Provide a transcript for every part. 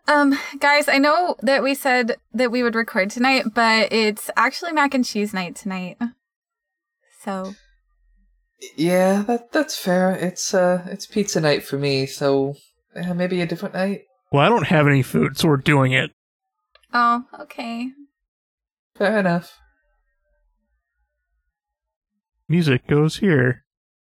Guys, I know that we said that we would record tonight, but it's actually mac and cheese night tonight. So. Yeah, that's fair. It's pizza night for me, so maybe a different night. Well, I don't have any food, so we're doing it. Oh, okay. Fair enough. Music goes here.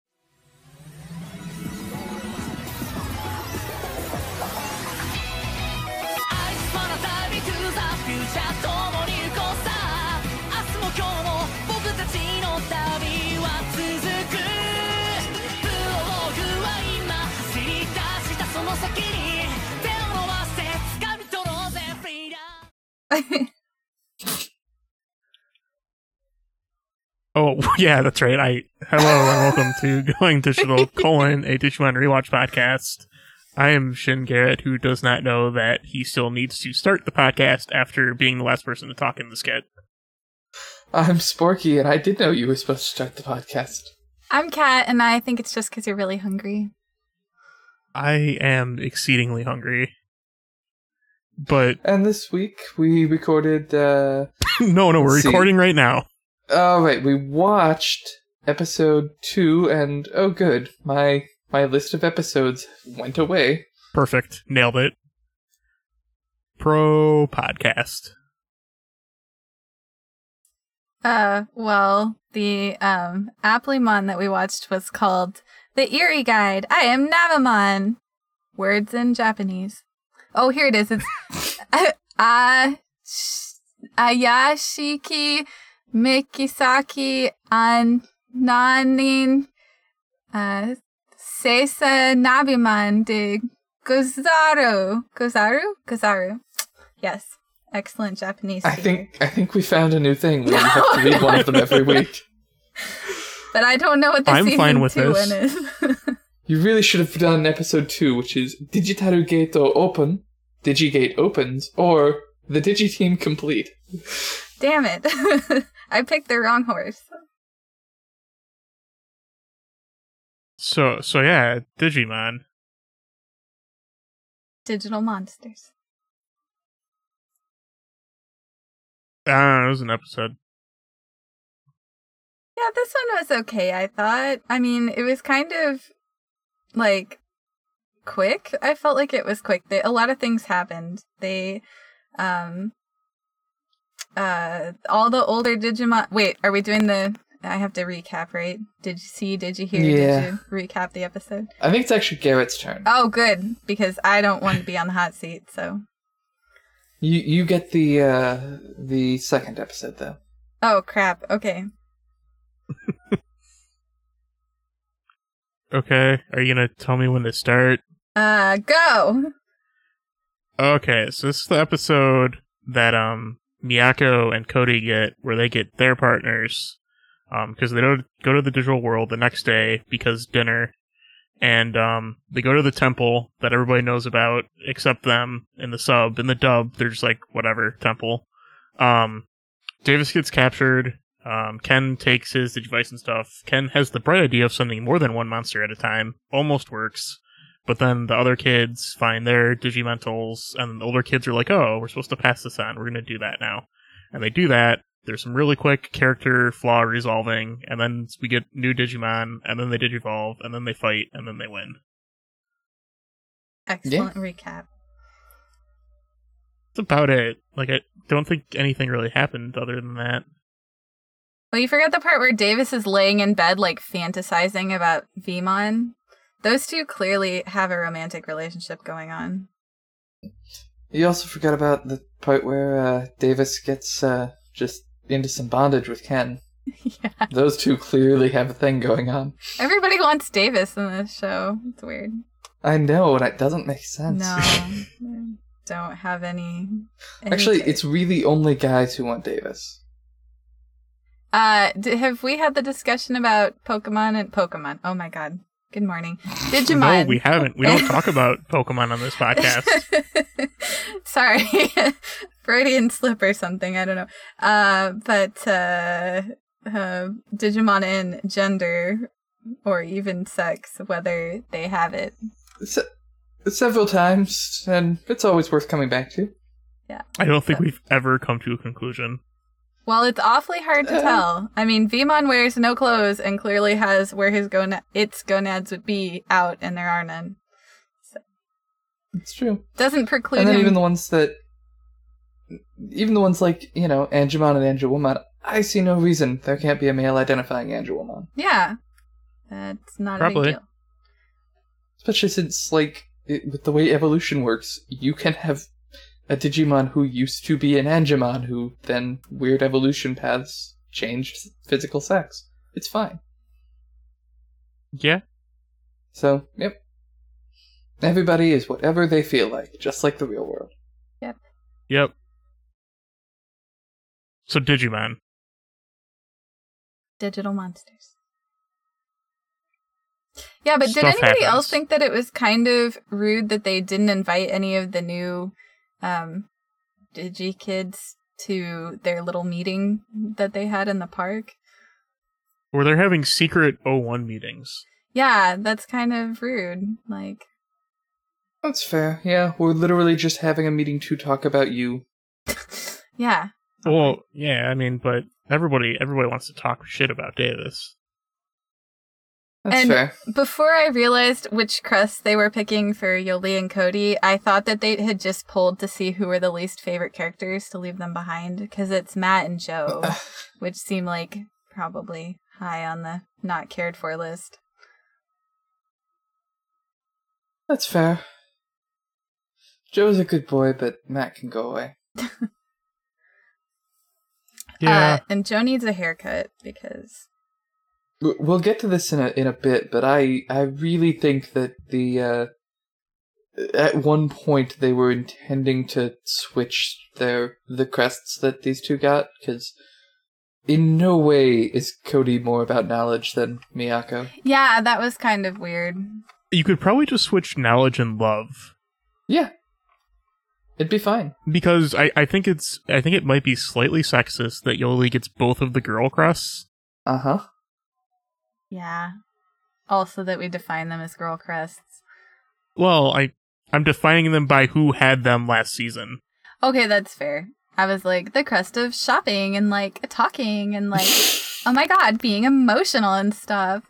Oh, yeah, that's right. Hello and welcome to Going Digital, a Digimon Rewatch podcast. I am Shin Garrett, who does not know that he still needs to start the podcast after being the last person to talk in the skit. I'm Sporky, and I did know you were supposed to start the podcast. I'm Kat, and I think it's just because you're really hungry. I am exceedingly hungry. And this week, we recorded, No, we're recording right now. Oh, right, we watched episode 2, and oh good, my list of episodes went away. Perfect. Nailed it. Pro podcast. Well, the, Applemon that we watched was called The Eerie Guide. I am Navamon. Words in Japanese. Oh, here it is. It's, Ayashiki Mikisaki Nanin Seisa Nabiman de Gozaru. Yes. Excellent Japanese. I think we found a new thing where you have to read one of them every week. But I don't know what the season 2 one is. You really should have done episode 2, which is Digitaru Gate Open, Digigate Opens, or the Digiteam Complete. Damn it. I picked the wrong horse. So yeah, Digimon. Digital monsters. I don't know, it was an episode. Yeah, this one was okay, I thought. I mean, it was kind of, like, quick. I felt like it was quick. A lot of things happened. All the older Digimon... Wait, are we doing the... I have to recap, right? Did you see? Did you hear? Yeah. Did you recap the episode? I think it's actually Garrett's turn. Oh, good. Because I don't want to be on the hot seat, so... You get the second episode, though. Oh, crap. Okay. Okay, are you gonna tell me when to start? Go! Okay, so this is the episode that, Miyako and Cody get, where they get their partners, because they don't go to the digital world the next day because dinner, and, they go to the temple that everybody knows about, except them in the sub. In the dub, they're just like, whatever, temple. Davis gets captured, Ken takes his Digivice and stuff. Ken has the bright idea of sending more than one monster at a time. Almost works. But then the other kids find their Digimentals, and the older kids are like, oh, we're supposed to pass this on. We're going to do that now. And they do that. There's some really quick character flaw resolving, and then we get new Digimon, and then they Digivolve, and then they fight, and then they win. Excellent recap. That's about it. Like, I don't think anything really happened other than that. Well, you forgot the part where Davis is laying in bed, like, fantasizing about Vmon. Those two clearly have a romantic relationship going on. You also forgot about the part where Davis gets just into some bondage with Ken. Yeah. Those two clearly have a thing going on. Everybody wants Davis in this show. It's weird. I know, and it doesn't make sense. No. Don't have any Actually, it's really only guys who want Davis. Have we had the discussion about Pokemon and Pokemon? Oh my god. Good morning. Digimon. No, we haven't. We don't talk about Pokemon on this podcast. Sorry. Freudian slip or something. I don't know. But Digimon and gender or even sex, whether they have it. several times, and it's always worth coming back to. I don't think we've ever come to a conclusion. Well, it's awfully hard to tell. I mean, Veemon wears no clothes and clearly has where its gonads would be out, and there are none. So It's true. doesn't preclude And then him. even the ones like, Angemon and Angewomon, I see no reason there can't be a male identifying Angewomon. Yeah, that's not a Probably. big deal. Especially since, with the way evolution works, you can have a Digimon who used to be an Angemon who then weird evolution paths changed physical sex. It's fine. Yeah. So, yep. Everybody is whatever they feel like, just like the real world. Yep. So Digimon. Digital monsters. Yeah, but did Stuff anybody happens. else think that it was kind of rude that they didn't invite any of the new Digi-kids to their little meeting that they had in the park? Where they're having secret 01 meetings. Yeah, that's kind of rude. Like, That's fair. Yeah, we're literally just having a meeting to talk about you. yeah. Well, yeah, I mean, but everybody wants to talk shit about Davis. That's And fair. before I realized which crust they were picking for Yoli and Cody, I thought that they had just polled to see who were the least favorite characters to leave them behind, because it's Matt and Joe, which seem like probably high on the not cared for list. That's fair. Joe's a good boy, but Matt can go away. Yeah. And Joe needs a haircut because We'll get to this in a bit, but I really think that at one point they were intending to switch the crests that these two got, because in no way is Cody more about knowledge than Miyako. yeah, that was kind of weird. You could probably just switch knowledge and love. Yeah, it'd be fine. Because I think it might be slightly sexist that Yoli gets both of the girl crests. Uh-huh. Yeah. Also that we define them as girl crests. Well, I'm defining them by who had them last season. Okay, that's fair. I was like, the crest of shopping and like talking and like, oh my god, being emotional and stuff.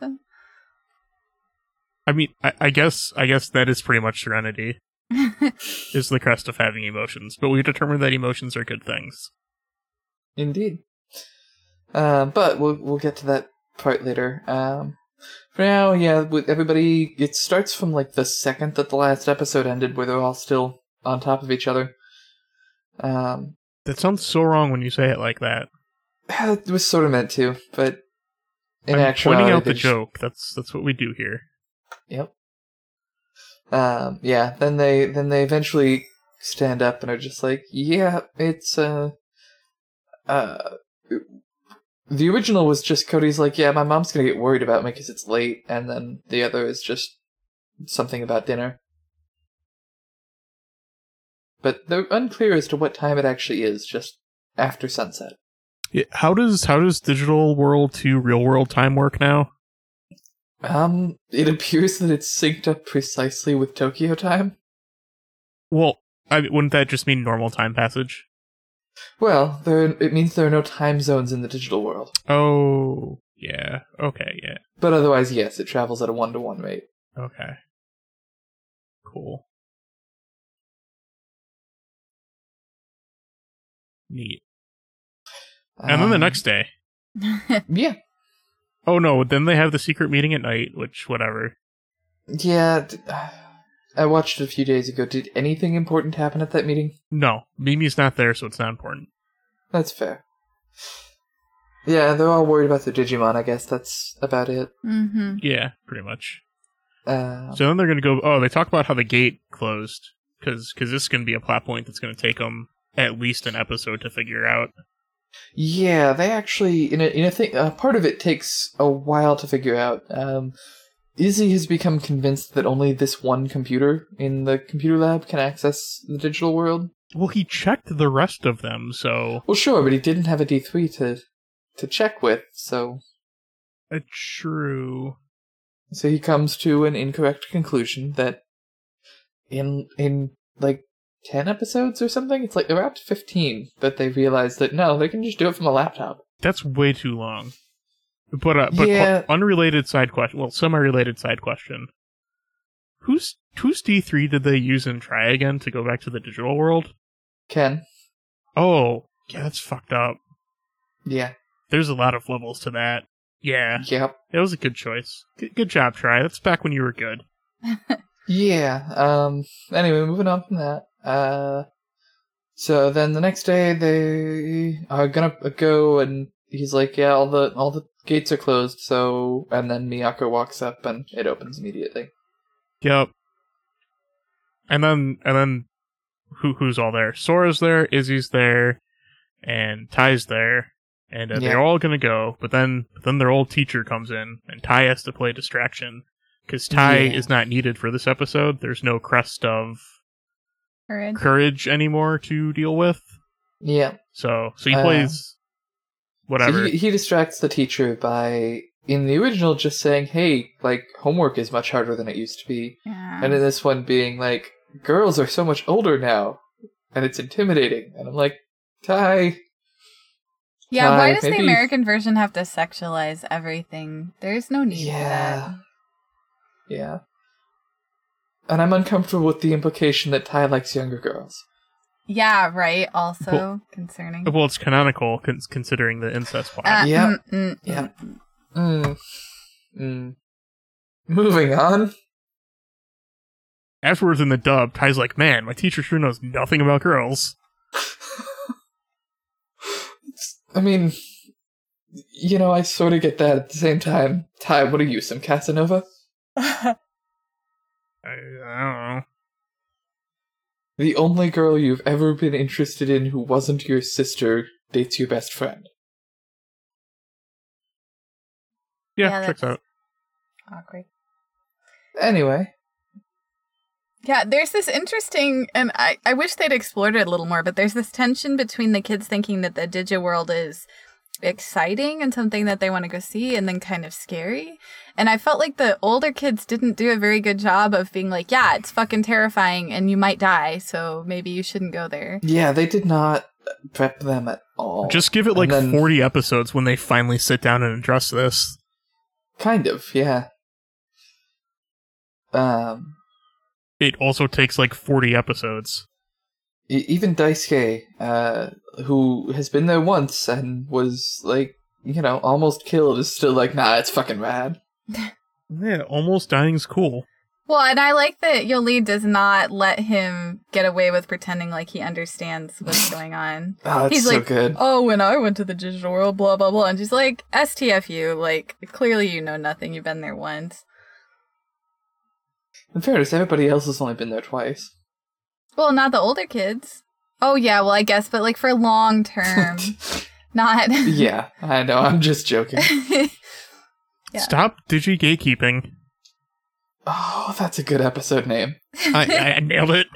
I mean, I guess that is pretty much Serenity, is the crest of having emotions. But we determined that emotions are good things. Indeed. But we'll get to that part later. For now, yeah, with everybody, it starts from like the second that the last episode ended, where they're all still on top of each other. That sounds so wrong when you say it like that. It was sort of meant to, but in I'm actuality, pointing out the they just- joke. That's what we do here. Yep. Yeah. Then they eventually stand up and are just like, yeah, it's the original was just Cody's like, yeah, my mom's gonna get worried about me because it's late, and then the other is just something about dinner. But they're unclear as to what time it actually is, just after sunset. Yeah, how does digital world to real world time work now? It appears that it's synced up precisely with Tokyo time. Well, wouldn't that just mean normal time passage? Well, it means there are no time zones in the digital world. Oh, yeah. Okay, yeah. But otherwise, yes, it travels at a 1-to-1 rate. Okay. Cool. Neat. And then the next day. Yeah. Oh no, then they have the secret meeting at night, which, whatever. Yeah, I watched it a few days ago. Did anything important happen at that meeting? No, Mimi's not there, so it's not important. That's fair. Yeah, they're all worried about the Digimon, I guess that's about it. Mm-hmm. Yeah, pretty much. Uh, So then they're gonna go, they talk about how the gate closed, because this is gonna be a plot point that's gonna take them at least an episode to figure out. Yeah, they actually in a thing. Part of it takes a while to figure out. Izzy has become convinced that only this one computer in the computer lab can access the digital world. Well, he checked the rest of them, so... Well, sure, but he didn't have a D3 to check with, so True. he comes to an incorrect conclusion that in like 10 episodes or something. It's like they're up to 15, but they realized that no, they can just do it from a laptop. That's way too long. But Yeah. unrelated side question. Well, semi-related side question. Whose D3 did they use in Try Again to go back to the digital world? Ken. Oh, yeah, that's fucked up. Yeah. There's a lot of levels to that. Yeah, Yep. it was a good choice. Good job, Try. That's back when you were good. Yeah. Anyway, moving on from that. So then the next day they are gonna go, and he's like, "Yeah, all the gates are closed." So, and then Miyako walks up, and it opens immediately. Yep. And then who's all there? Sora's there, Izzy's there, and Ty's there, and Yeah. they're all gonna go. But then their old teacher comes in, and Ty has to play distraction because Ty Yeah. is not needed for this episode. There's no crest of courage anymore to deal with. Yeah. So he plays whatever. So he distracts the teacher by, in the original, just saying, "Hey, like, homework is much harder than it used to be," Yeah. and in this one being like, "Girls are so much older now, and it's intimidating." And I'm like, Ty. Yeah, why Ty, does the maybe- American version have to sexualize everything? There's no need for that. Yeah. And I'm uncomfortable with the implication that Ty likes younger girls. Yeah, right. Also Well- concerning. Well, it's canonical considering the incest plot. Yeah. Yeah. Moving on. Afterwards in the dub, Ty's like, "Man, my teacher sure knows nothing about girls." I mean, I sort of get that at the same time. Ty, what are you, some Casanova? I don't know. The only girl you've ever been interested in who wasn't your sister dates your best friend. Yeah, Yeah, checks that's- out. Awkward. Anyway. Yeah, there's this interesting, and I wish they'd explored it a little more, but there's this tension between the kids thinking that the Digiworld is exciting and something that they want to go see, and then kind of scary. And I felt like the older kids didn't do a very good job of being like, yeah, it's fucking terrifying and you might die, so maybe you shouldn't go there. Yeah, they did not prep them at all. Just give it like And then- 40 episodes when they finally sit down and address this. Kind of, yeah. It also takes like 40 episodes. Even Daisuke, who has been there once and was, like, almost killed, is still like, nah, it's fucking rad. Yeah, almost dying's cool. Well, and I like that Yoli does not let him get away with pretending like he understands what's going on. Oh, it's He's so like, good. oh, when I went to the digital world, blah, blah, blah. And she's like, STFU, like, clearly you know nothing. You've been there once. In fairness, everybody else has only been there twice. Well, not the older kids. Oh, yeah, well, I guess, but like for long term, not. Yeah, I know, I'm just joking. Yeah. Stop digi-gatekeeping. Oh, that's a good episode name. I nailed it.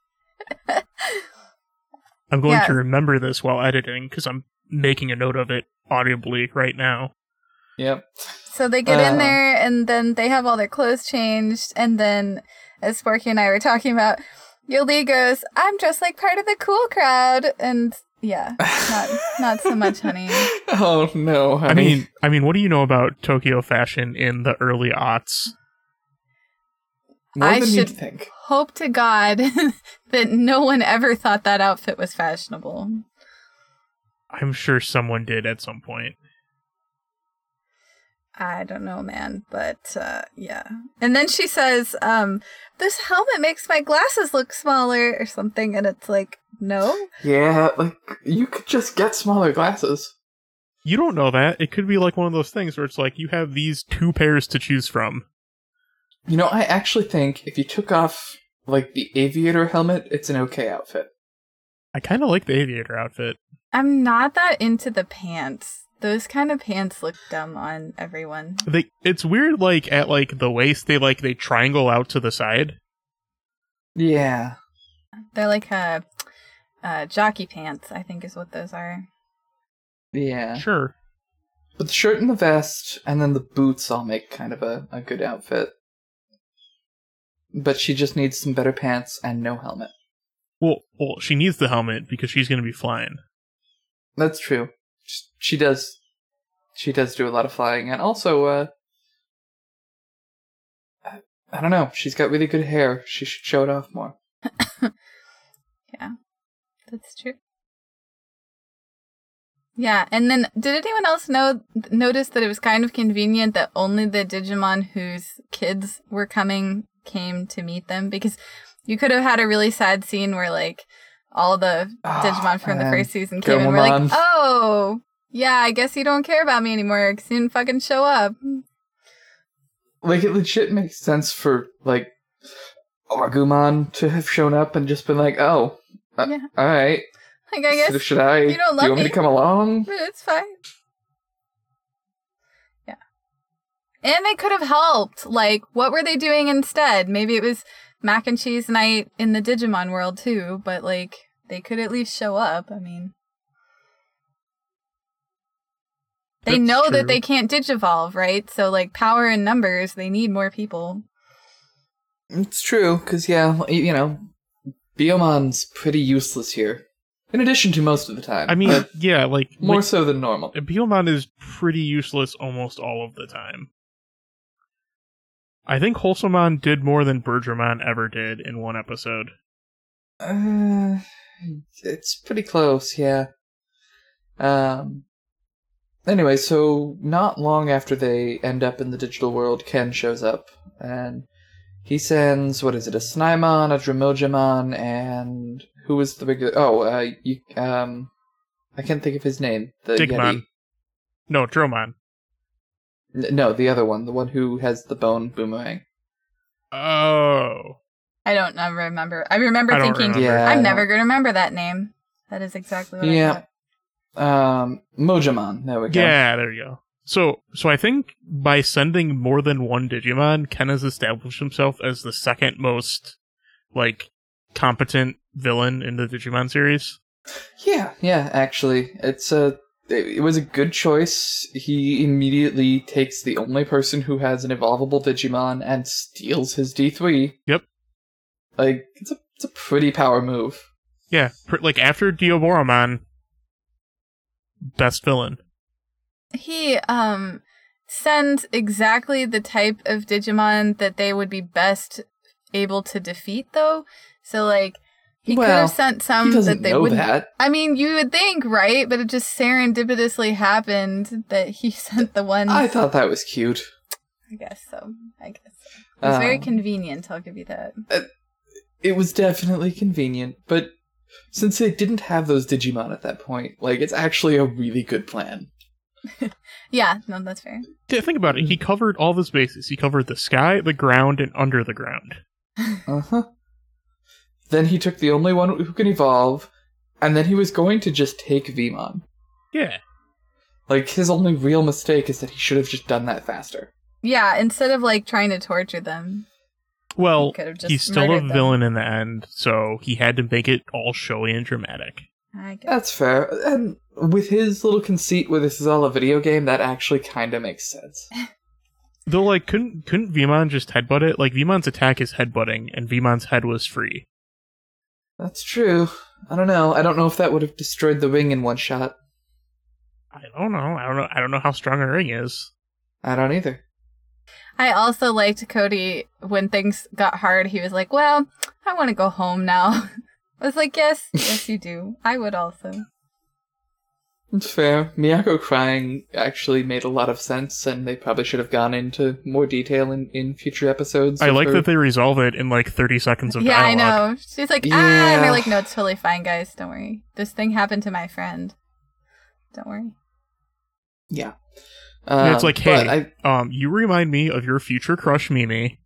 I'm going Yeah. to remember this while editing because I'm making a note of it audibly right now. Yep. So they get in there, and then they have all their clothes changed, and then, as Sparky and I were talking about, Yoli goes, I'm dressed like part of the cool crowd, and yeah, not so much, honey. Oh no, honey. I mean, what do you know about Tokyo fashion in the early aughts? More I than should- you'd think. Hope to God that no one ever thought that outfit was fashionable. I'm sure someone did at some point. I don't know, man, but yeah. And then she says, this helmet makes my glasses look smaller or something, and it's like, no. Yeah, like, you could just get smaller glasses. You don't know that. It could be like one of those things where it's like you have these two pairs to choose from. I actually think if you took off, like, the aviator helmet, it's an okay outfit. I kind of like the aviator outfit. I'm not that into the pants. Those kind of pants look dumb on everyone. It's weird, like at like the waist, they triangle out to the side. Yeah. They're like jockey pants, I think is what those are. Yeah. Sure. But the shirt and the vest, and then the boots all make kind of a good outfit. but she just needs some better pants and no helmet. Well, she needs the helmet because she's going to be flying. That's true. She does do a lot of flying, and also, I don't know, she's got really good hair. She should show it off more. Yeah, that's true. Yeah, and then did anyone else notice that it was kind of convenient that only the Digimon whose kids were came to meet them? Because you could have had a really sad scene where, like, all the Digimon from the first season came and were like, oh, yeah, I guess you don't care about me anymore because you didn't fucking show up. Like, it legit makes sense for, like, Agumon to have shown up and just been like, oh, yeah. Alright. Like, I guess so should I, you don't love do you want me to come along? It's fine. Yeah. And they could have helped. Like, what were they doing instead? Maybe it was mac and cheese night in the Digimon world, too. But, like, they could at least show up. I mean, they know that they can't digivolve, right? So, like, power in numbers, they need more people. It's true, because, yeah, you know, Biomon's pretty useless here. In addition to most of the time. I mean, yeah, like... More so than normal. Biyomon is pretty useless almost all of the time. I think Wholesomon did more than Birdramon ever did in one episode. It's pretty close, yeah. Anyway, so not long after they end up in the digital world, Ken shows up, and he sends, a Snymon, a Dromojamon, and who was the big... I can't think of his name. The Digimon. Yeti. No, Dromon. No, the other one. The one who has the bone boomerang. Oh. I don't remember. I remember thinking, Yeah, I'm never going to remember that name. That is exactly what I thought. Mojamon. There we go. Yeah, there you go. So I think by sending more than one Digimon, Ken has established himself as the second most, like, competent villain in the Digimon series. Yeah, actually. It was a good choice. He immediately takes the only person who has an evolvable Digimon and steals his D3. Yep. Like, it's a pretty power move. Yeah, like, after Dioboromon, best villain. He sends exactly the type of Digimon that they would be best able to defeat, though. So, like, he could have sent some that they wouldn't. That. I mean, you would think, right? But it just serendipitously happened that he sent the one. I thought that was cute. I guess so. It was very convenient, I'll give you that. It was definitely convenient, but since they didn't have those Digimon at that point, like, it's actually a really good plan. Yeah, no, that's fair. Yeah, think about it. He covered all the bases. He covered the sky, the ground, and under the ground. Uh-huh. Then he took the only one who can evolve, and then he was going to just take Vmon. Yeah. Like, his only real mistake is that he should have just done that faster. Yeah, instead of, like, trying to torture them. Well, he's still a villain in the end, so he had to make it all showy and dramatic. I guess. That's fair. And with his little conceit where this is all a video game, that actually kind of makes sense. Though, like, couldn't Vmon just headbutt it? Like, Vmon's attack is headbutting, and Vmon's head was free. That's true. I don't know. I don't know if that would have destroyed the ring in one shot. I don't know. I don't know how strong a ring is. I don't either. I also liked Cody when things got hard. He was like, well, I want to go home now. I was like, yes, you do. I would also. It's fair. Miyako crying actually made a lot of sense, and they probably should have gone into more detail in future episodes. I like that they resolve it in like 30 seconds of dialogue. Yeah, I know. She's like, and they're like, no, it's totally fine, guys. Don't worry. This thing happened to my friend. Don't worry. Yeah. And it's like, hey, you remind me of your future crush, Mimi,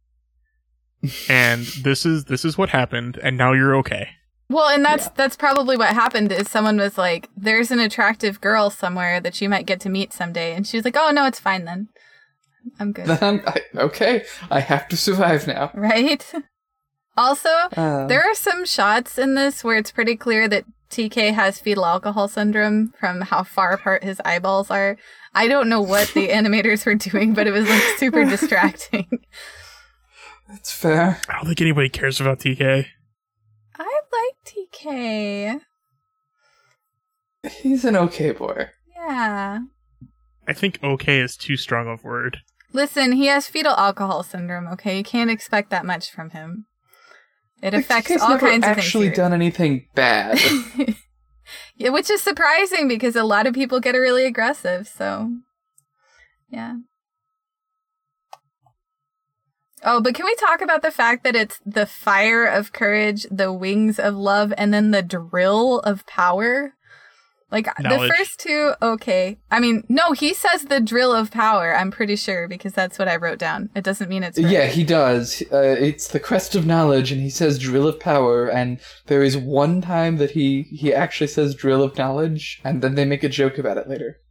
and this is what happened, and now you're okay. Well, and that's probably what happened is someone was like, there's an attractive girl somewhere that you might get to meet someday. And she was like, oh, no, it's fine then. I'm good. Okay, I have to survive now. Right? Also, there are some shots in this where it's pretty clear that TK has fetal alcohol syndrome from how far apart his eyeballs are. I don't know what the animators were doing, but it was like super distracting. That's fair. I don't think anybody cares about TK. I like TK. He's an okay boy. Yeah. I think okay is too strong of a word. Listen, he has fetal alcohol syndrome, okay? You can't expect that much from him. It affects TK's all never kinds of things. actually done anything bad. Yeah, which is surprising because a lot of people get really aggressive, so yeah. Oh, but can we talk about the fact that it's the fire of courage, the wings of love, and then the drill of power? Like, Knowledge. the first two, okay. I mean, no, he says the drill of power, I'm pretty sure, because that's what I wrote down. It doesn't mean it's right. Yeah, he does. It's the crest of knowledge, and he says drill of power, and there is one time that he actually says drill of knowledge, and then they make a joke about it later.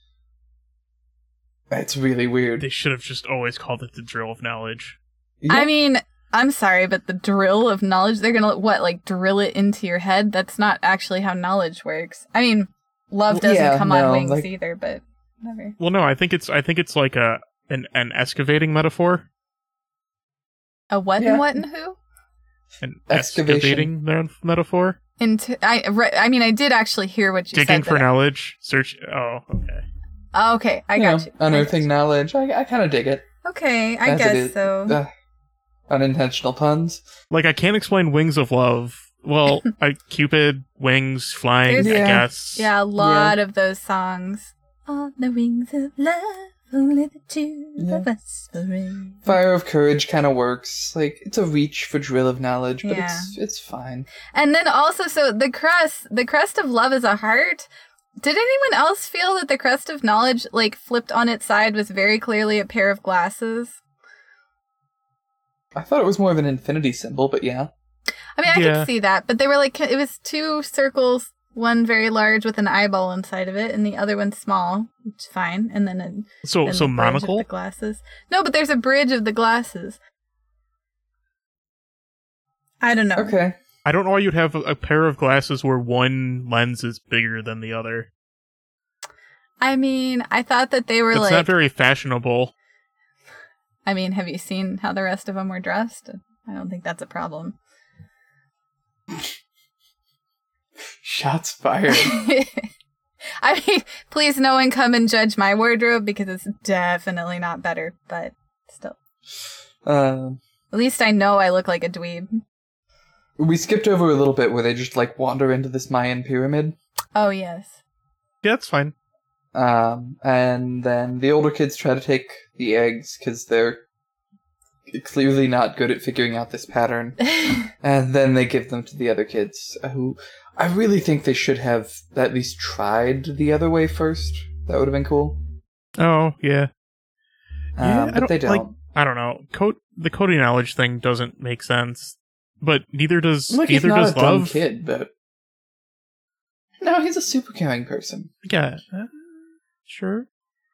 It's really weird. They should have just always called it the drill of knowledge. Yeah. I mean, I'm sorry, but the drill of knowledge, they're gonna, what, like, drill it into your head? That's not actually how knowledge works. I mean, love doesn't come on wings either, but whatever. Well, no, I think it's like an excavating metaphor. A what Yeah. and what and who? An Excavation. excavating metaphor. I did actually hear what you said. Digging for there. knowledge. Search. Oh, okay. Oh, okay, I got you. Unearthing knowledge. I kind of dig it. Okay, I As it guess is. so. Unintentional puns. Like, I can't explain wings of love. Well, Cupid, wings, flying, There's- I Yeah. guess. Yeah, a lot of those songs. On the wings of love, only the two of us forever. Fire of courage kind of works. Like, it's a reach for drill of knowledge, but Yeah. it's fine. And then also, so the crest of love is a heart. Did anyone else feel that the crest of knowledge, like, flipped on its side was very clearly a pair of glasses? I thought it was more of an infinity symbol, but yeah. I mean, I Yeah. could see that, but they were like, it was two circles, one very large with an eyeball inside of it, and the other one small, which is fine. And then then So the bridge of monocle. the glasses. No, but there's a bridge of the glasses. I don't know. Okay. I don't know why you'd have a pair of glasses where one lens is bigger than the other. I mean, I thought that they were It's like. not very fashionable. I mean, have you seen how the rest of them were dressed? I don't think that's a problem. Shots fired. I mean, please no one come and judge my wardrobe because it's definitely not better, but still. uh, At least I know I look like a dweeb. we skipped over a little bit where they just, like, wander into this Mayan pyramid. Oh, yes. Yeah, that's fine. And then the older kids try to take the eggs because they're clearly not good at figuring out this pattern. And then they give them to the other kids, who I really think they should have at least tried the other way first. That would have been cool. Oh, yeah. Yeah, But they don't. like, I don't know. The coding knowledge thing doesn't make sense, but neither does Like, he's not a dumb love. kid, but no, he's a super caring person. Yeah, sure.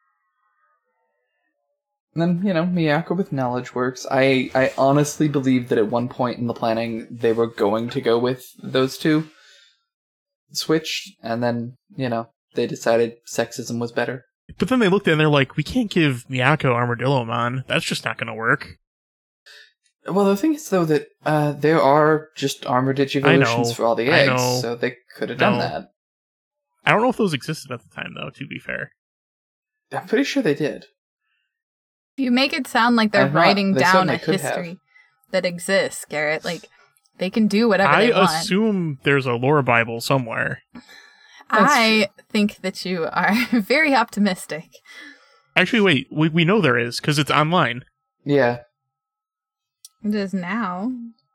And then, Miyako with knowledge works. I honestly believe that at one point in the planning, they were going to go with those two switched, and then, they decided sexism was better. But then they looked at it and they're like, we can't give Miyako Armadillomon. That's just not going to work. Well, the thing is, though, that there are just armor digivolutions for all the I eggs, know. so they could have done No. that. I don't know if those existed at the time, though, to be fair. I'm pretty sure they did. You make it sound like they're I'm not- writing they down a certainly could have. history that exists, Garrett. Like, they can do whatever I they want. assume there's a lore Bible somewhere. I think that you are very optimistic. Actually, wait, we know there is, because it's online. Yeah. It is now.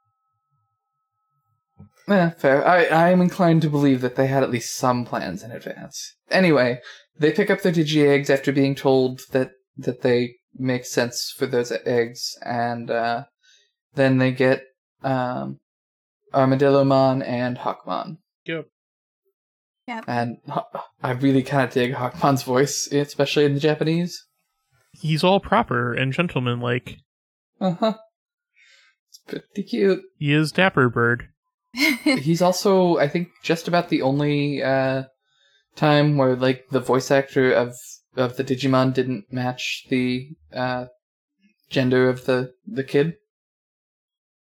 Fair. I'm inclined to believe that they had at least some plans in advance. Anyway, they pick up their digi-eggs after being told that they make sense for those eggs, and then they get Armadillomon and Hawkmon. Yep. And I really kind of dig Hawkmon's voice, especially in the Japanese. He's all proper and gentlemanlike. Uh-huh. It's pretty cute. He is Dapper Bird. He's also, I think, just about the only time where, like, the voice actor of the Digimon didn't match the gender of the kid.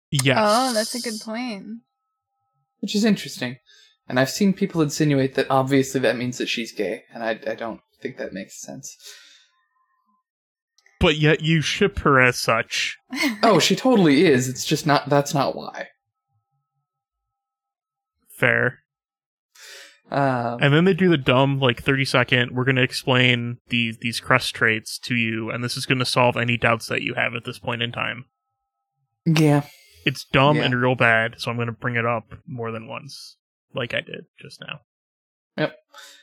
Yes. Oh, that's a good point. Which is interesting. And I've seen people insinuate that obviously that means that she's gay, and I don't think that makes sense. But yet you ship her as such. Oh, she totally is. It's just not. That's not why. Fair. Um, And then they do the dumb, 30-second, we're going to explain these crest traits to you, and this is going to solve any doubts that you have at this point in time. yeah. It's dumb Yeah. and real bad, so I'm going to bring it up more than once, like I did just now. Yep.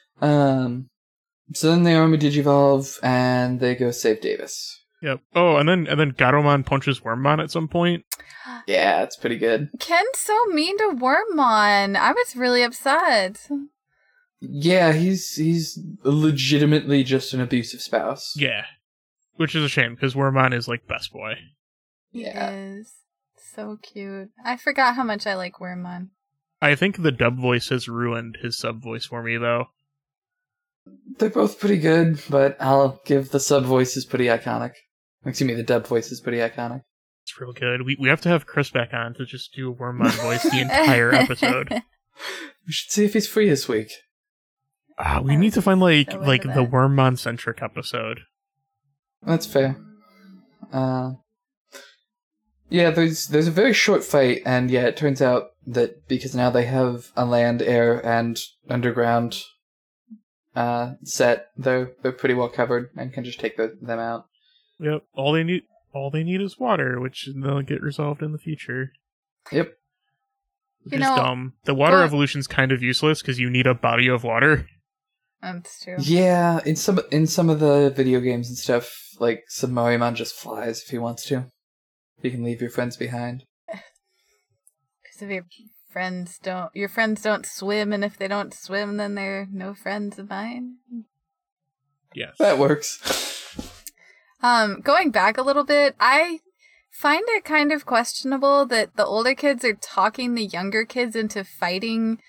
So then the army digivolve, and they go save Davis. Yep. Oh, and then Garomon punches Wormmon at some point. Yeah, it's pretty good. Ken's so mean to Wormmon. I was really upset. Yeah, he's legitimately just an abusive spouse. Yeah. Which is a shame, because Wormmon is, best boy. Yeah. He is so cute. I forgot how much I like Wormmon. I think the dub voice has ruined his sub voice for me, though. They're both pretty good, but I'll give the sub voice is pretty iconic. Excuse me, the dub voice is pretty iconic. It's real good. We have to have Chris back on to just do a Wormmon voice the entire episode. We should see if he's free this week. We need to find, so the into that. Wormmon-centric episode. That's fair. Yeah, there's a very short fight, and yeah, it turns out that because now they have a land, air, and underground set, they're pretty well covered and can just take them out. Yep. All they need is water, which they'll get resolved in the future. Yep. Which You is know, dumb. The water well- evolution's kind of useless because you need a body of water. That's true. Yeah, in some of the video games and stuff, like Submarimon just flies if he wants to. You can leave your friends behind. Because if your friends don't swim, and if they don't swim, then they're no friends of mine. Yes. That works. Going back a little bit, I find it kind of questionable that the older kids are talking the younger kids into fighting,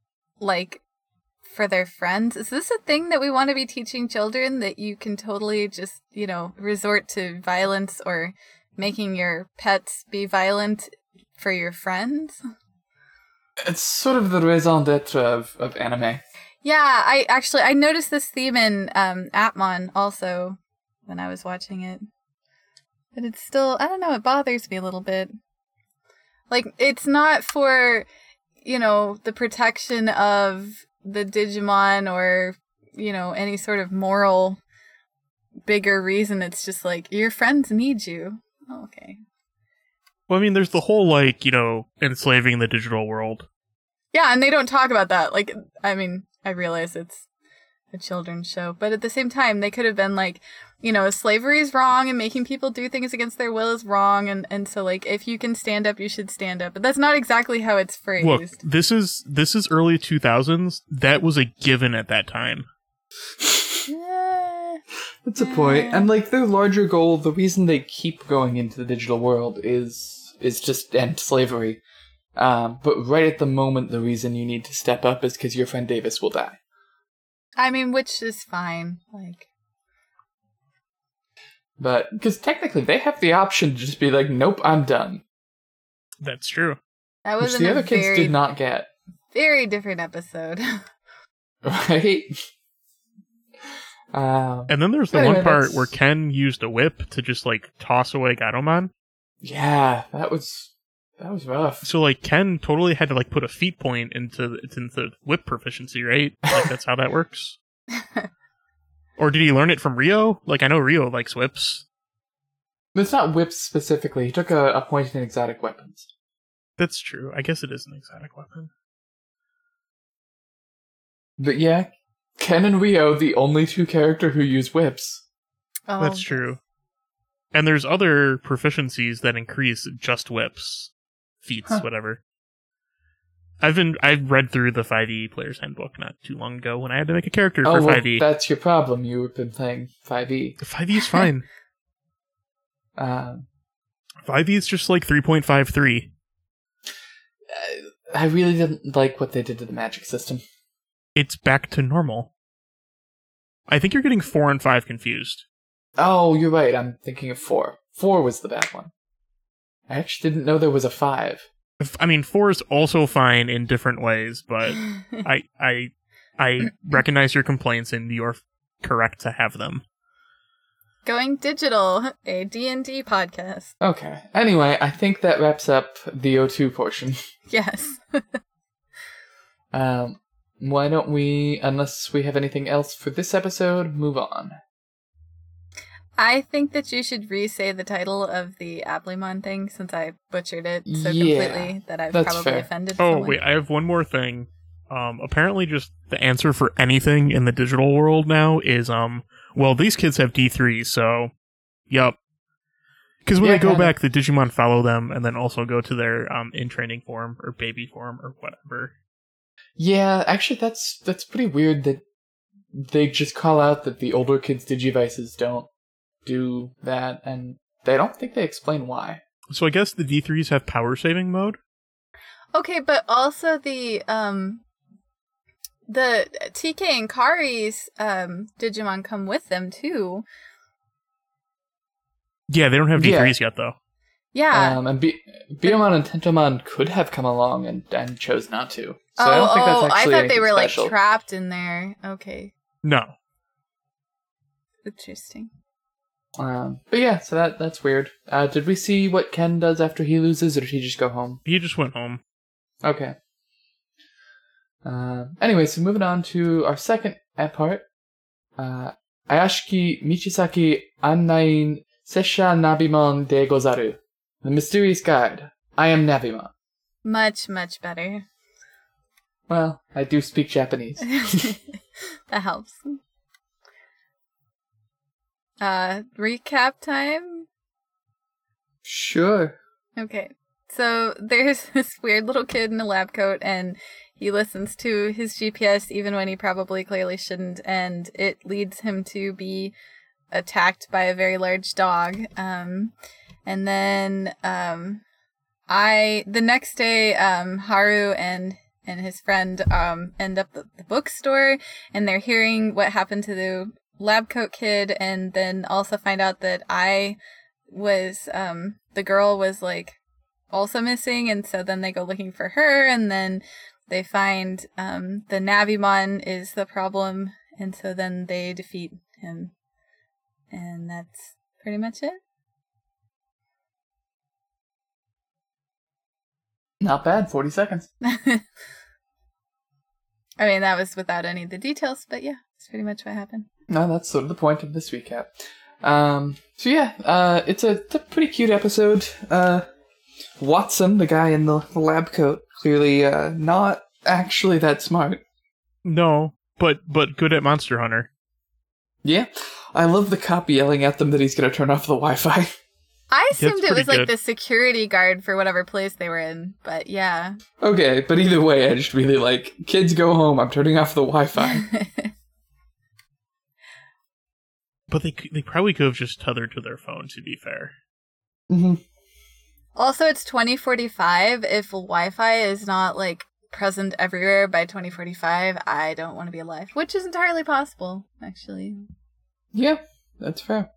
for their friends. Is this a thing that we want to be teaching children, that you can totally just, resort to violence or making your pets be violent for your friends? It's sort of the raison d'etre of anime. Yeah, I noticed this theme in Atmon also when I was watching it. But it's still, I don't know, it bothers me a little bit. It's not for, the protection of the Digimon or, any sort of moral bigger reason. It's just your friends need you. Oh, okay. Well, I mean, there's the whole, enslaving the digital world. Yeah, and they don't talk about that. I realize it's a children's show, but at the same time, they could have been slavery is wrong and making people do things against their will is wrong, and so, if you can stand up, you should stand up. But that's not exactly how it's phrased. Look, this is early 2000s. That was a given at that time. That's a point. And their larger goal, the reason they keep going into the digital world is just end slavery. But right at the moment, the reason you need to step up is because your friend Davis will die. Which is fine. But, because technically they have the option to just be nope, I'm done. That's true. That was Which the other kids did not get. Very different episode. Right? And then there's the Anyway, one part that's- where Ken used a whip to just, toss away Garomon. Yeah, that was rough. So, Ken totally had to, put a feat point into whip proficiency, right? That's how that works. Or did he learn it from Rio? I know Rio likes whips. It's not whips specifically. He took a point in exotic weapons. That's true. I guess it is an exotic weapon. But yeah, Ken and Rio, the only two characters who use whips. Oh, That's true. And there's other proficiencies that increase just whips. Feats, whatever. I've read through the 5e Player's Handbook not too long ago when I had to make a character for 5e. That's your problem. You've been playing 5e. 5e is fine. 5e is just 3.53. I really didn't like what they did to the magic system. It's back to normal. I think you're getting 4 and 5 confused. Oh, you're right. I'm thinking of 4. 4 was the bad one. I actually didn't know there was a 5. I mean, 4 is also fine in different ways, but I recognize your complaints and you're correct to have them. Going Digital, a D&D podcast. Okay. Anyway, I think that wraps up the O2 portion. Yes. Why don't we, unless we have anything else for this episode, move on? I think that you should re-say the title of the Applemon thing since I butchered it so completely that I've probably fair. offended Oh, someone. wait, I have one more thing. Apparently just the answer for anything in the digital world now is, well, these kids have D3, so, yup. Because when they go back, the Digimon follow them and then also go to their in-training form or baby form or whatever. Yeah, actually that's pretty weird that they just call out that the older kids' Digivices don't do that, and they don't think they explain why. So I guess the D3s have power-saving mode? Okay, but also the TK and Kari's Digimon come with them too. Yeah, they don't have D3s yet, though. Yeah. And Biyomon and Tentomon could have come along and chose not to. So I don't think that's actually I thought they were special. like trapped in there. Okay. No. Interesting. But yeah, so that's weird. Did we see what Ken does after he loses, or did he just go home? He just went home. Okay. Anyway, so moving on to our second part. Ayashiki Michisaki Annain Sessha Nabimon de Gozaru. The Mysterious Guide. I am Nabimon. Much, much better. Well, I do speak Japanese. That helps. Recap time? Sure. Okay. So there's this weird little kid in a lab coat, and he listens to his GPS even when he probably clearly shouldn't, and it leads him to be attacked by a very large dog. And then the next day, Haru and his friend end up at the bookstore, and they're hearing what happened to the lab coat kid, and then also find out that the girl was like also missing, and so then they go looking for her, and then they find the Navimon is the problem, and so then they defeat him, and that's pretty much it. Not bad, 40 seconds. I mean, that was without any of the details, but yeah, that's pretty much what happened. No, that's sort of the point of this recap. So yeah, it's a pretty cute episode. Watson, the guy in the lab coat, clearly not actually that smart. No, but good at Monster Hunter. Yeah, I love the cop yelling at them that he's going to turn off the Wi-Fi. I assumed it was like good. the security guard for whatever place they were in, but yeah. Okay, but either way, I just really like, kids go home, I'm turning off the Wi-Fi. But they probably could have just tethered to their phone, to be fair. Mm-hmm. Also, it's 2045. If Wi-Fi is not like present everywhere by 2045, I don't want to be alive, which is entirely possible, actually. Yeah, that's fair.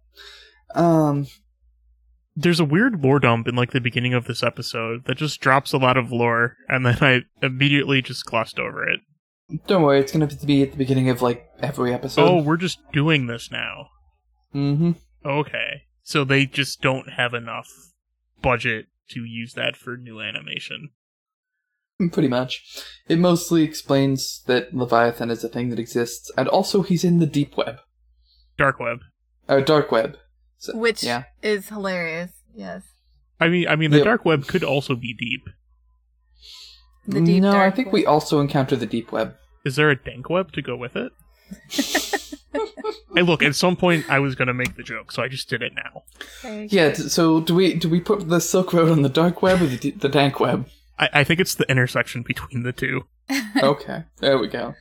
There's a weird lore dump in like the beginning of this episode that just drops a lot of lore, and then I immediately just glossed over it. Don't worry, it's going to be at the beginning of like every episode. Oh, we're just doing this now. Mm-hmm. Okay. So they just don't have enough budget to use that for new animation. Pretty much. It mostly explains that Leviathan is a thing that exists, and also he's in the deep web. Dark web. Dark web. So, Which yeah. is hilarious, yes. I mean, the Yep. dark web could also be deep. The deep no, dark I think web. we also encounter the deep web. Is there a dank web to go with it? Hey, look, at some point I was going to make the joke, so I just did it now. Very Yeah, good. so do we put the Silk Road on the dark web or the dank web? I think it's the intersection between the two. Okay, there we go.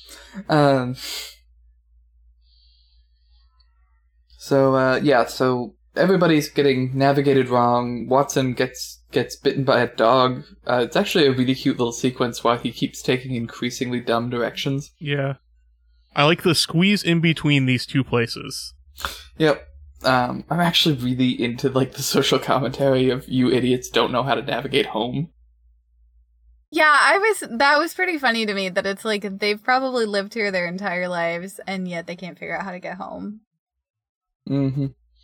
So everybody's getting navigated wrong. Watson gets bitten by a dog. It's actually a really cute little sequence while he keeps taking increasingly dumb directions. Yeah. I like the squeeze in between these two places. Yep. I'm actually really into like the social commentary of you idiots don't know how to navigate home. Yeah, that was pretty funny to me that it's like they've probably lived here their entire lives and yet they can't figure out how to get home. Mm-hmm.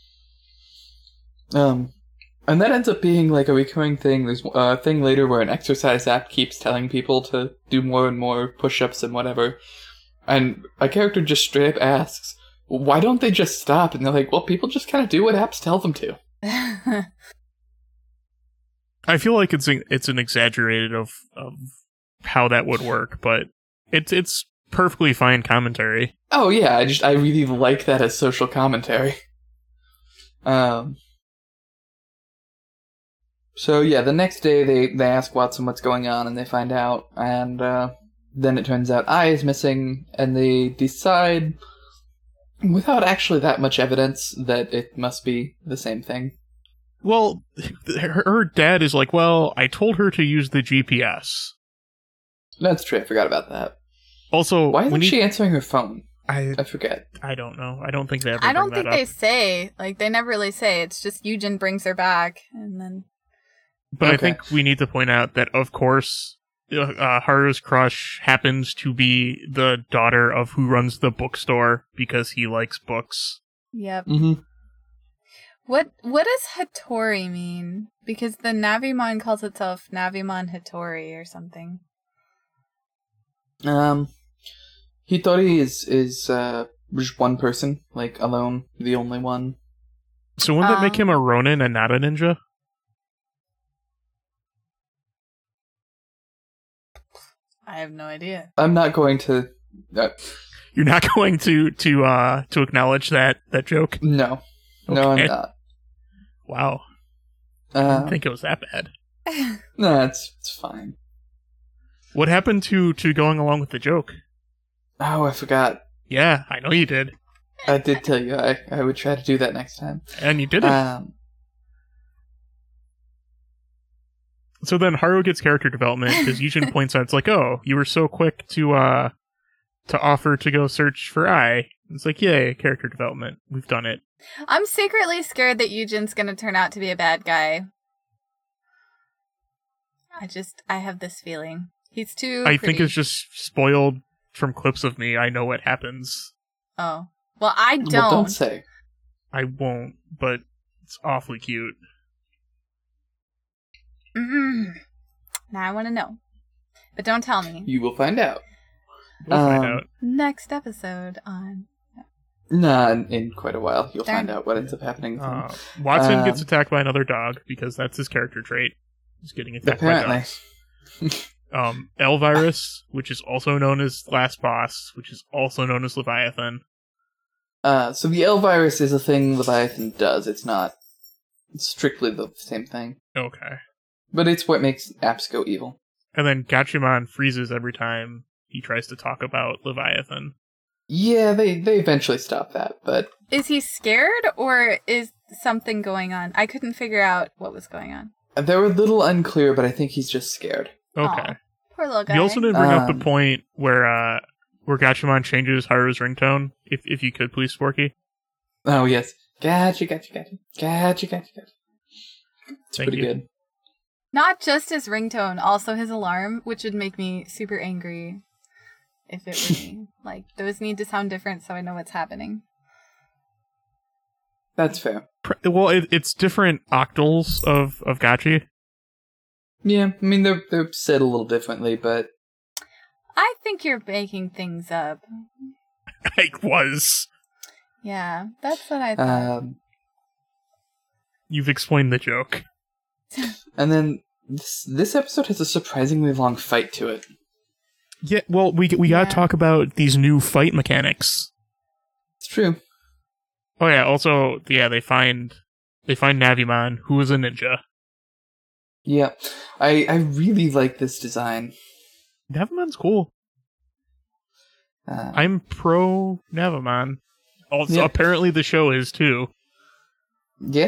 And that ends up being like a recurring thing. There's a thing later where an exercise app keeps telling people to do more and more push-ups and whatever. And a character just straight up asks, why don't they just stop? And they're like, well, people just kind of do what apps tell them to. I feel like it's an exaggerated of how that would work, but it's perfectly fine commentary. Oh yeah, I really like that as social commentary. So yeah, the next day they ask Watson what's going on, and they find out, and then it turns out Ai is missing, and they decide, without actually that much evidence, that it must be the same thing. Well, her dad is like, well, I told her to use the GPS. That's true, I forgot about that. Also, why isn't she answering her phone? I forget. I don't know. I don't think they ever I don't bring think that they up. say. Like, they never really say. It's just Eugen brings her back, and then... But Okay. I think we need to point out that, of course, Haru's crush happens to be the daughter of who runs the bookstore because he likes books. Yep. Mm-hmm. What does Hattori mean? Because the Navimon calls itself Navimon Hattori or something. Hitori is just one person, like alone, the only one. So wouldn't that make him a Ronin and not a ninja? I have no idea. I'm not going to. You're not going to acknowledge that joke? No, no, Okay. I'm not. Wow. I didn't Uh, think it was that bad. no, it's fine. What happened to going along with the joke? Oh, I forgot. Yeah, I know you did. I did tell you I would try to do that next time. And you did it. So then Haru gets character development because Eugen points out, it's like, oh, you were so quick to offer to go search for Ai. It's like, yay, character development. We've done it. I'm secretly scared that Eugen's gonna turn out to be a bad guy. I have this feeling. He's too I pretty. think it's just spoiled from clips of me. I know what happens. Oh. Well, I don't. Well, don't say. I won't, but it's awfully cute. Now I want to know. But don't tell me. You will find out. We'll find out. Next episode on... Nah, in quite a while. You'll Darn. find out what ends up happening. with him. Watson gets attacked by another dog because that's his character trait. He's getting attacked Apparently. by dogs. Elvirus, which is also known as Last Boss, which is also known as Leviathan. So the L virus is a thing Leviathan does. It's not strictly the same thing. Okay. But it's what makes apps go evil. And then Gatchaman freezes every time he tries to talk about Leviathan. Yeah, they eventually stop that, but... Is he scared or is something going on? I couldn't figure out what was going on. They were a little unclear, but I think he's just scared. Okay. Aw, poor little guy. You also didn't bring up the Um, point where Gatchaman changes Haru's ringtone. If you could, please, Sporky. Oh, yes. Gotcha. It's Thank pretty you. good. Not just his ringtone, also his alarm, which would make me super angry if it were me. Like, those need to sound different so I know what's happening. That's fair. Well, it's different octals of Gachi. Yeah, I mean, they're said a little differently, but... I think you're making things up. I was. Yeah, that's what I thought. You've explained the joke. And then this episode has a surprisingly long fight to it. Yeah, well, we gotta talk about these new fight mechanics. It's true. Oh yeah, also, yeah, they find Navimon, who is a ninja. Yeah, I really like this design. Navimon's cool. Uh, I'm pro Navimon. Also, Yeah. apparently the show is too. yeah,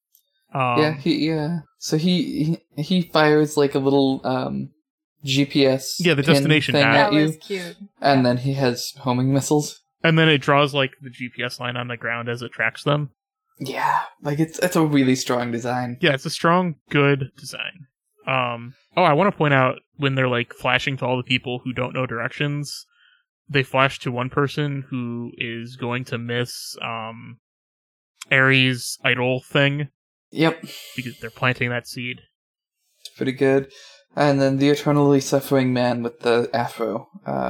So he fires like a little GPS. Yeah, the pin destination thing dot. That at you, was cute. and then he has homing missiles. And then it draws like the GPS line on the ground as it tracks them. Yeah, like it's a really strong design. Yeah, it's a strong, good design. I want to point out when they're like flashing to all the people who don't know directions, they flash to one person who is going to miss Ares' idol thing. Yep, Because they're planting that seed. it's pretty good. And then the eternally suffering man with the afro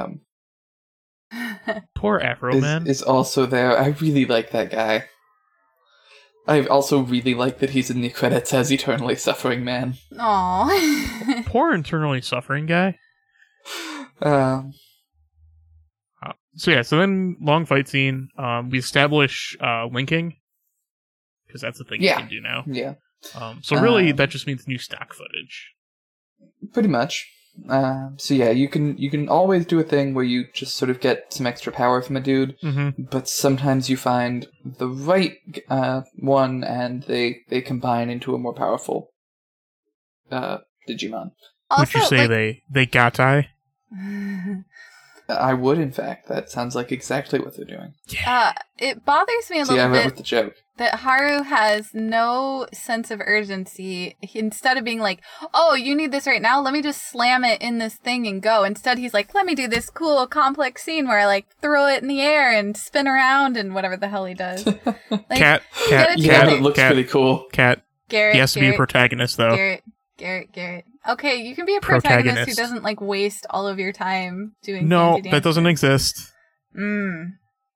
Poor Afro Man. is also there. I really like that guy. I also really like that he's in the credits as eternally suffering man. Aw. Poor internally suffering guy. So then, long fight scene. We establish linking. Because that's the thing you can do now. Yeah. So really, that just means new stock footage. Pretty much. So yeah, you can always do a thing where you just sort of get some extra power from a dude, but sometimes you find the right one and they combine into a more powerful Digimon. Would you say they gatai? I would, in fact. That sounds like exactly what they're doing. It bothers me a little I went bit with the joke. that Haru has no sense of urgency. Instead of being like, oh, you need this right now, let me just slam it in this thing and go. Instead, he's like, let me do this cool, complex scene where I, like, throw it in the air and spin around and whatever the hell he does. Like, Cat. Yeah, it looks pretty cool. Cat. Garrett, He has to be a protagonist, though. Garrett. Okay, you can be a protagonist who doesn't, like, waste all of your time doing No, fancy that doesn't exist. I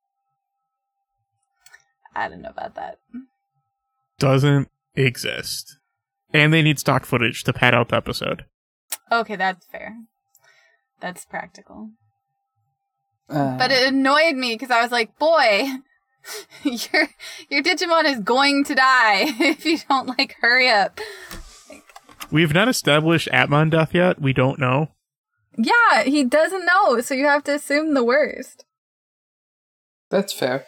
don't know about that. Doesn't exist. And they need stock footage to pad out the episode. Okay, that's fair. That's practical. But But it annoyed me because I was like, boy, your Digimon is going to die if you don't, like, hurry up. We've not established Atmon death yet. We don't know. Yeah, he doesn't know, so you have to assume the worst. that's fair.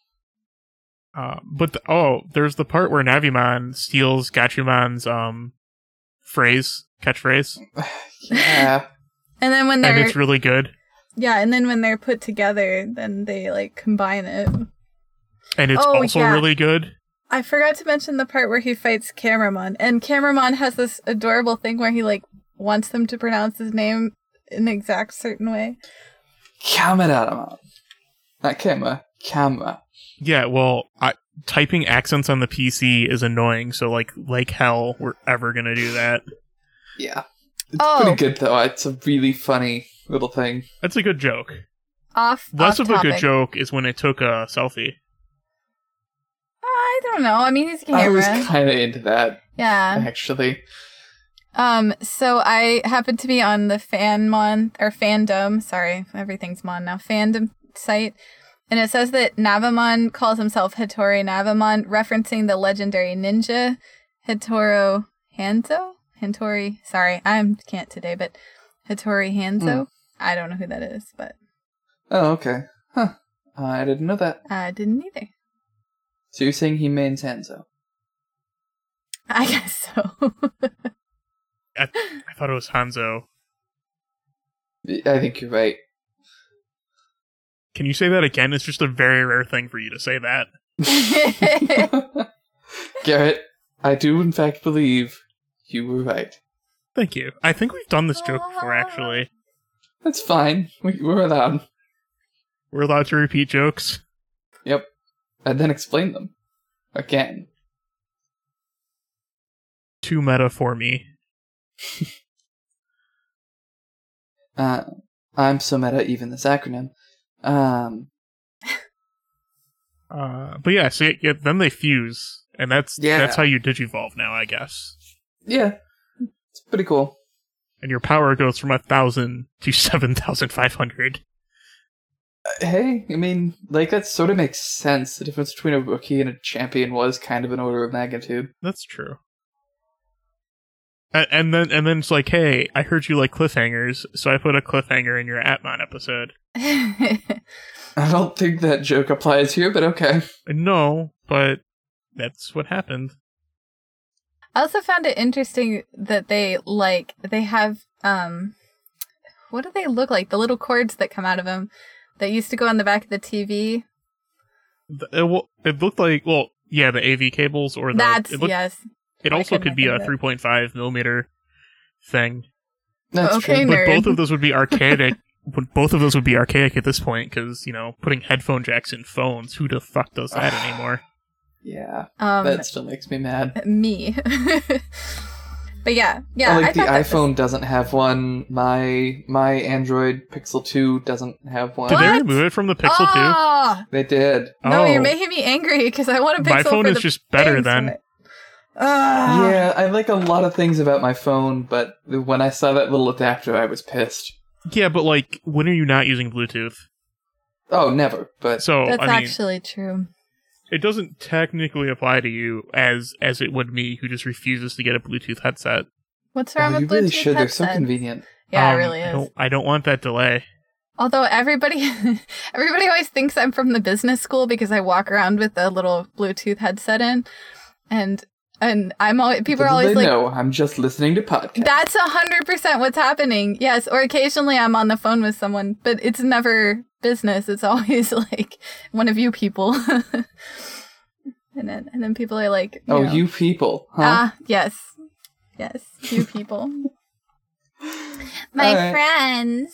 There's the part where Navimon steals Gachumon's catchphrase, Yeah. And then when and it's really good. Yeah, and then when they're put together, then they, like, combine it. And it's also really good. I forgot to mention the part where he fights Cameramon, and Cameramon has this adorable thing where he, like, wants them to pronounce his name in the exact certain way. Cameramon. Not camera. Camera. Yeah, well, typing accents on the PC is annoying, so like hell, we're ever gonna do that. Yeah. It's pretty good, though. It's a really funny little thing. That's a good joke. Less of a good joke is when it took a selfie. I don't know. I mean, he's a camera. I was kind of into that. Yeah. Actually. So I happened to be on the fandom, sorry, everything's mon now, fandom site, and it says that Navamon calls himself Hattori Navamon, referencing the legendary ninja Hattori Hanzo, sorry, I can't today, but Hattori Hanzo. I don't know who that is, but... Oh, okay. Huh. I didn't know that. I didn't either. So you're saying he mains Hanzo? I guess so. I thought it was Hanzo. I think you're right. Can you say that again? It's just a very rare thing for you to say that. Garrett, I do in fact believe you were right. Thank you. I think we've done this joke before, actually. That's fine. We're allowed. We're allowed to repeat jokes. Yep. And then explain them. Again. Too meta for me. I'm so meta, even this acronym. But yeah, so then they fuse, and that's how you digivolve now, I guess. Yeah. It's pretty cool. And your power goes from 1,000 to 7,500. Hey, I mean, like, that sort of makes sense. The difference between a rookie and a champion was kind of an order of magnitude. That's true. And then it's like, hey, I heard you like cliffhangers, so I put a cliffhanger in your Atmon episode. I don't think that joke applies here, but okay. No, but that's what happened. I also found it interesting that they have, what do they look like? The little cords that come out of them that used to go on the back of the TV. It looked like, Yeah, the AV cables or the. That's It yes. It I also couldn't could be a think of it. 3.5 millimeter thing. That's Okay, true. But nerd. both of those would be archaic. But both of those would be archaic at this point because, putting headphone jacks in phones, who the fuck does that anymore? Yeah, that still makes me mad. Me. But yeah. I like the thought that iPhone doesn't have one. My Android Pixel 2 doesn't have one. Did they What? remove it from the Pixel 2? Oh, They did. no, you're Oh. making me angry because I want a Pixel. My phone for is the just better things then. from it. Ah. Yeah, I like a lot of things about my phone, but when I saw that little adapter, I was pissed. Yeah, but when are you not using Bluetooth? Oh, never. But So, That's I mean, actually true. it doesn't technically apply to you as it would me who just refuses to get a Bluetooth headset. What's wrong you with really Bluetooth should. They're so headsets? convenient. Yeah, it really I is. don't want that delay. Although everybody always thinks I'm from the business school because I walk around with a little Bluetooth headset in, and I'm always people are Little always they like, know, I'm just listening to podcasts. "That's 100% what's happening." Yes, or occasionally I'm on the phone with someone, but it's never business. It's always like one of you people, and then people are like, Oh, know, you people, huh? yes, you people, my Alright. friends.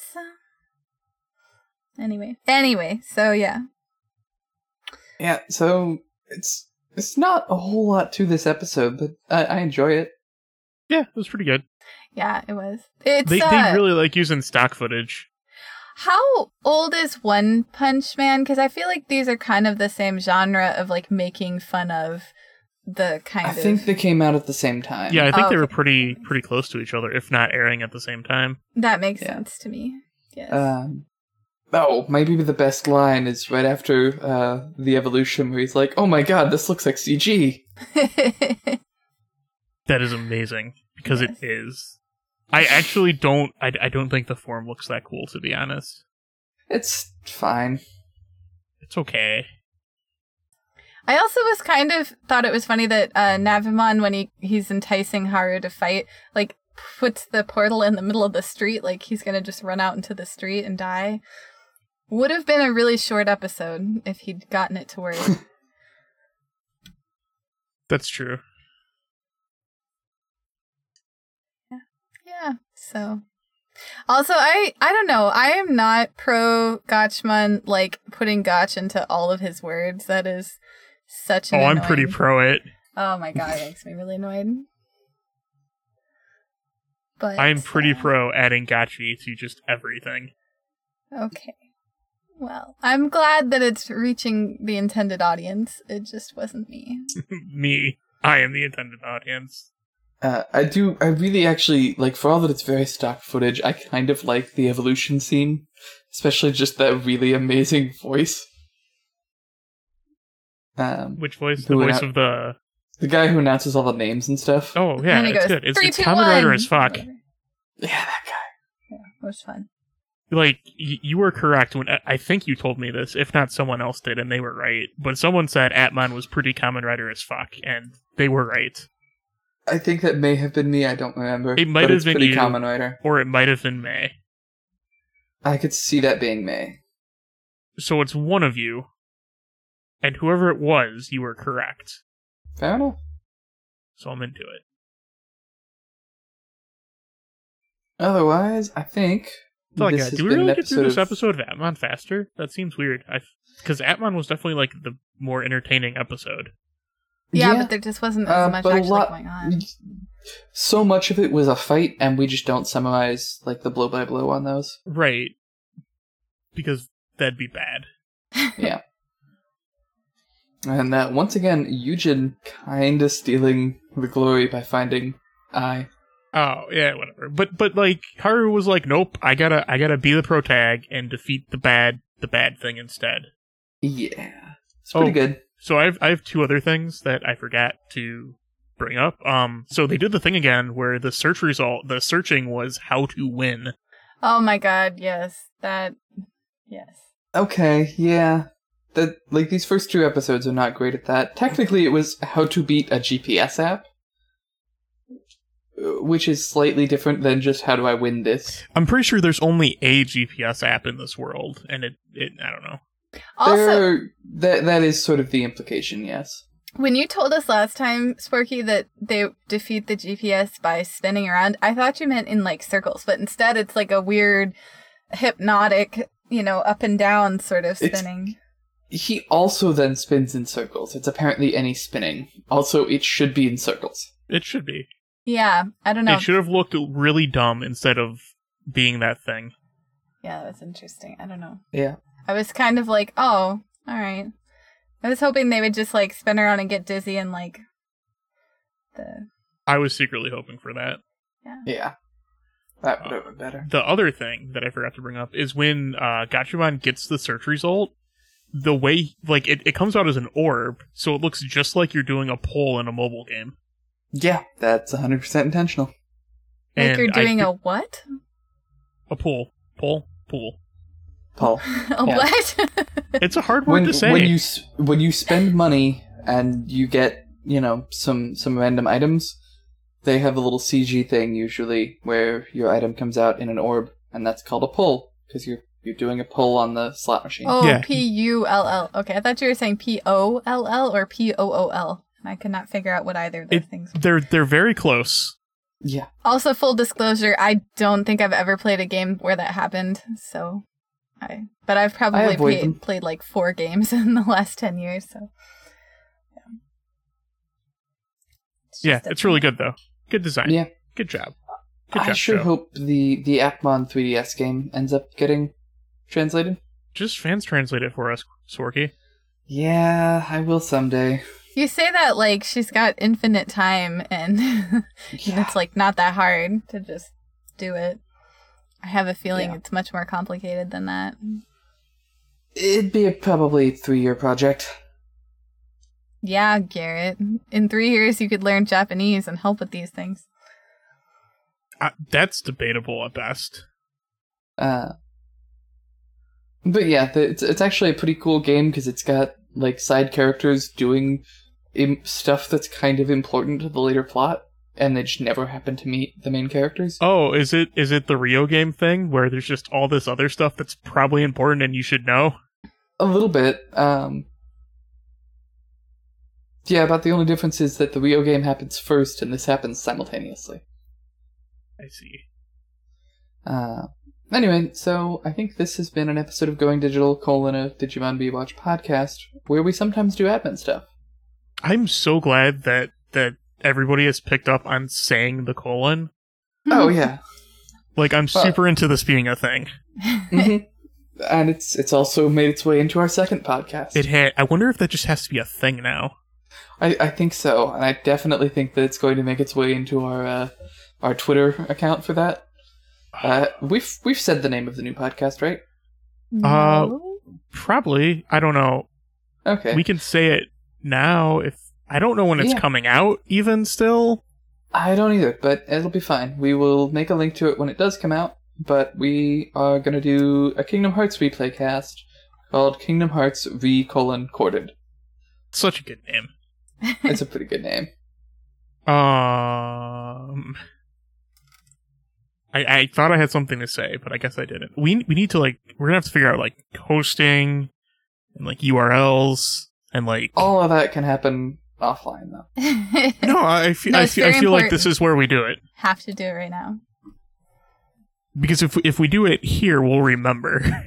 Anyway, so yeah. Yeah, so it's not a whole lot to this episode, but I enjoy it. Yeah, it was pretty good. Yeah, it was. It's They really like using stock footage. how old is One Punch Man? Because I feel like these are kind of the same genre of like making fun of the kind I of. think they came out at the same time. Yeah, I think Oh, they were okay. pretty close to each other, if not airing at the same time. That makes Yeah. sense to me. Yes. Maybe the best line is right after the evolution, where he's like, "Oh my god, this looks like CG." That is amazing because Yes. it is. I actually don't. I don't think the form looks that cool, to be honest. It's fine. It's okay. I also was kind of thought it was funny that Navimon, when he's enticing Haru to fight, like puts the portal in the middle of the street, like he's gonna just run out into the street and die. Would have been a really short episode if he'd gotten it to work. That's true. Yeah, so. Also, I don't know. I am not pro Gotchman, like, putting Gotch into all of his words. That is such an I'm pretty annoying- pro it. Oh my god, it makes me really annoyed. But I'm pretty pro adding Gachi to just everything. Okay. Well, I'm glad that it's reaching the intended audience. It just wasn't me. Me. I am the intended audience. I really actually, like, for all that it's very stock footage, I kind of like the evolution scene. Especially just that really amazing voice. Which voice? Who The would voice have- of the... The guy who announces all the names and stuff. Oh, yeah, And he it's goes, good. It's 3, it's 2, Kamen Rider 1. as fuck. Yeah, that guy. Yeah, it was fun. Like, you were correct when... I think you told me this, if not someone else did, and they were right. But someone said Atman was pretty Kamen Rider as fuck, and they were right. I think that may have been me, I don't remember. It might but have it's been pretty you. Kamen Rider. Or it might have been May. I could see that being May. So it's one of you. And whoever it was, you were correct. Fair enough. So I'm into it. Otherwise, I think That's all I this got. has Do we been an really get through this of- episode of Atman faster? That seems weird. Because Atman was definitely like the more entertaining episode. Yeah, but there just wasn't as much but a actually lot- going on. So much of it was a fight, and we just don't summarize like the blow by blow on those. Right. Because that'd be bad. Yeah. And once again, Eugen kind of stealing the glory by finding I. Oh, yeah, whatever. But like Haru was like, nope, I gotta be the protag and defeat the bad thing instead. Yeah, it's pretty Oh. good. So I have two other things that I forgot to bring up. So they did the thing again where the searching was how to win. Oh my god, yes. Yes. Okay, yeah. These first two episodes are not great at that. Technically, it was how to beat a GPS app, which is slightly different than just how do I win this. I'm pretty sure there's only a GPS app in this world, and it I don't know. Also, That is sort of the implication, yes. When you told us last time, Sporky, that they defeat the GPS by spinning around, I thought you meant in like circles, but instead it's like a weird hypnotic, up and down sort of spinning. He also then spins in circles. It's apparently any spinning. Also, it should be in circles. It should be. Yeah, I don't know. It should have looked really dumb instead of being that thing. Yeah, that's interesting. I don't know. Yeah. I was kind of like, oh, all right. I was hoping they would just like spin around and get dizzy and like I was secretly hoping for that. Yeah. That would have been better. The other thing that I forgot to bring up is when Gatchaman gets the search result, the way, like, it comes out as an orb, so it looks just like you're doing a poll in a mobile game. Yeah, that's 100% intentional. Like And you're doing a what? A poll. Poll? Pool. Paul. A Yeah. what? It's a hard word to say. When you spend money and you get, some random items, they have a little CG thing usually where your item comes out in an orb, and that's called a pull because you're doing a pull on the slot machine. Oh, Yeah. Pull. Okay, I thought you were saying POLL or POOL, and I could not figure out what either of those things were. They're very close. Yeah. Also, full disclosure, I don't think I've ever played a game where that happened, but I've probably avoid them. played like 4 games in the last 10 years, so. Yeah, it's really good though. Good design. Yeah. Good job. Good job, I sure Joe. hope the Appmon 3DS game ends up getting translated. Just fans translate it for us, Sorky. Yeah, I will someday. You say that like she's got infinite time and it's like not that hard to just do it. I have a feeling it's much more complicated than that. It'd be a probably 3-year project. Yeah, Garrett. In 3 years you could learn Japanese and help with these things. That's debatable at best. But yeah, it's actually a pretty cool game because it's got like side characters doing stuff that's kind of important to the later plot, and they just never happen to meet the main characters. Oh, is it the Rio game thing where there's just all this other stuff that's probably important and you should know? A little bit. Yeah, about the only difference is that the Rio game happens first and this happens simultaneously. I see. Anyway, so I think this has been an episode of Going Digital, a Digimon Bwatch podcast, where we sometimes do admin stuff. I'm so glad that everybody has picked up on saying the colon. Oh, yeah. Like, I'm super into this being a thing. Mm-hmm. And it's also made its way into our second podcast. I wonder if that just has to be a thing now. I think so, and I definitely think that it's going to make its way into our Twitter account for that. We've said the name of the new podcast, right? No. Probably. I don't know. Okay. We can say it now if I don't know when it's coming out even still. I don't either, but it'll be fine. We will make a link to it when it does come out, but we are going to do a Kingdom Hearts replay cast called Kingdom Hearts Corded. Such a good name. It's a pretty good name. I thought I had something to say, but I guess I didn't. We need to we're gonna have to figure out hosting and URLs and all of that can happen offline though. No, I feel like this is where we do it. Have to do it right now. Because if we do it here, we'll remember.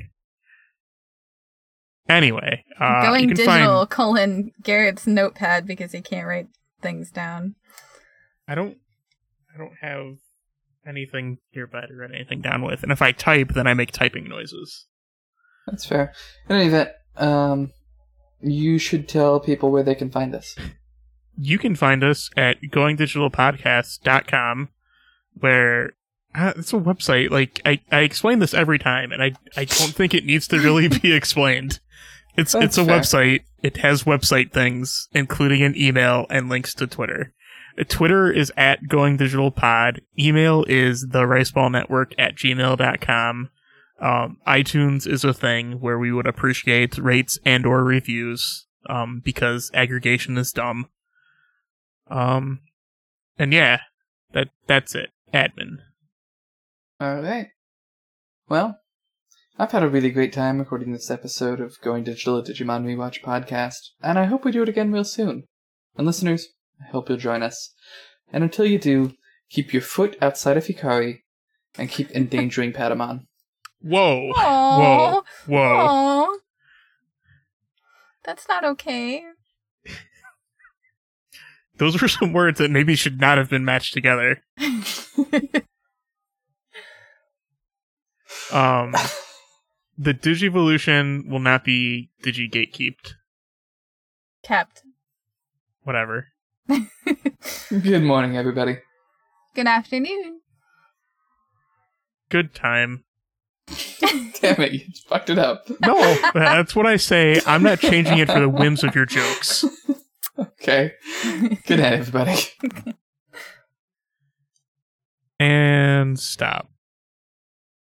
Anyway, Going you can Digital find... Garrett's notepad because he can't write things down. I don't have anything nearby to write anything down with, and if I type, then I make typing noises. That's fair. In any event, you should tell people where they can find us. You can find us at goingdigitalpodcast.com, where it's a website. I explain this every time, and I don't think it needs to really be explained. It's a fair. website. It has website things, including an email and links to Twitter. Twitter is at goingdigitalpod. Email is thericeballnetwork@gmail.com. iTunes is a thing where we would appreciate rates and or reviews, because aggregation is dumb. And yeah, that's it. Admin. Alright. Well, I've had a really great time recording this episode of Going Digital, a Digimon Rewatch podcast, and I hope we do it again real soon. And listeners, I hope you'll join us. And until you do, keep your foot outside of Hikari and keep endangering Patamon. Whoa. Aw. Whoa. Aw. That's not okay. Those were some words that maybe should not have been matched together. The Digivolution will not be Digi-gatekeeped. Kept. Whatever. Good morning, everybody. Good afternoon. Good time. Damn it, you fucked it up. No, that's what I say. I'm not changing it for the whims of your jokes. Okay. Good night, everybody. And stop.